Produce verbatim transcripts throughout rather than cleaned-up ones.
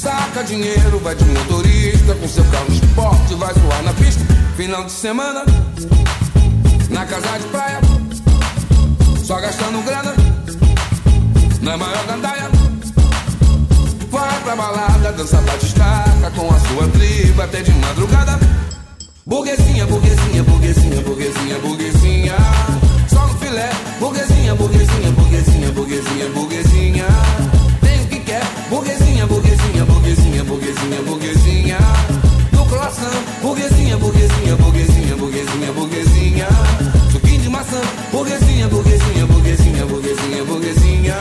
saca dinheiro, vai de motorista, com seu carro esporte, vai voar na pista. Final de semana, na casa de praia, só gastando grana, na maior gandaia. Vai pra balada, dança batistaca, com a sua tribo até de madrugada. Burguesinha, burguesinha, burguesinha, burguesinha, burguesinha, só no filé. Burguesinha, burguesinha, burguesinha, burguesinha, burguesinha, tem o que quer. Burguesinha, burguesinha, burguesinha, burguesinha, burguesinha, no croissant. Burguesinha, burguesinha, burguesinha, burguesinha, burguesinha, suquinho de maçã. Burguesinha, burguesinha, burguesinha, burguesinha, burguesinha.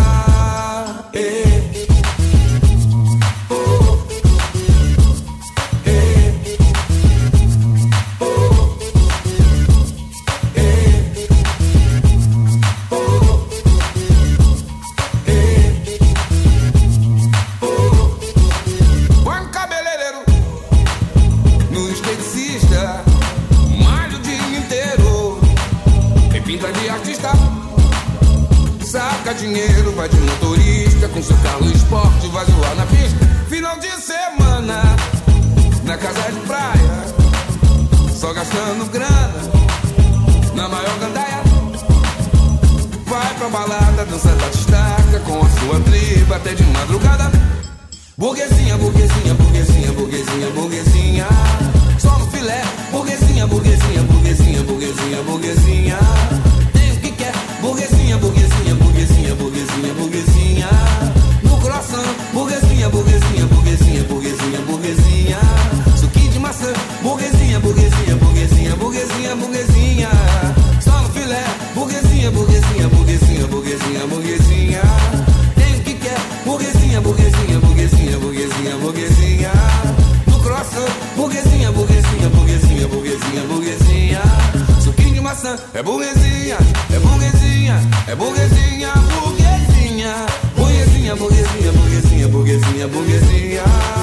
Ei. Dinheiro, vai de motorista, com seu carro esporte, vai zoar na pista. Final de semana, na casa de praia, só gastando grana, na maior gandaia. Vai pra balada, dança batistaca, com a sua tribo até de madrugada. Burguesinha, burguesinha, burguesinha, burguesinha, burguesinha, só no filé. Burguesinha, burguesinha, burguesinha, burguesinha, burguesinha, tem o que quer. Burguesinha, burguesinha, burguesinha, burguesinha, burguesinha, no croissant. Burguesinha, burguesinha, burguesinha, burguesinha, burguesinha, suquinho de maçã. Burguesinha, burguesinha, burguesinha, burguesinha, burguesinha, só no filé. Burguesinha, burguesinha, burguesinha, burguesinha, burguesinha, tem o que quer. Burguesinha, burguesinha, burguesinha, burguesinha, burguesinha, no croissant. Burguesinha, burguesinha, burguesinha, burguesinha, burguesinha, suquinho de maçã. É burguesinha, é burguesinha, é burguesinha, burguesinha, burguesinha, burguesinha, burguesinha, burguesinha, burguesinha.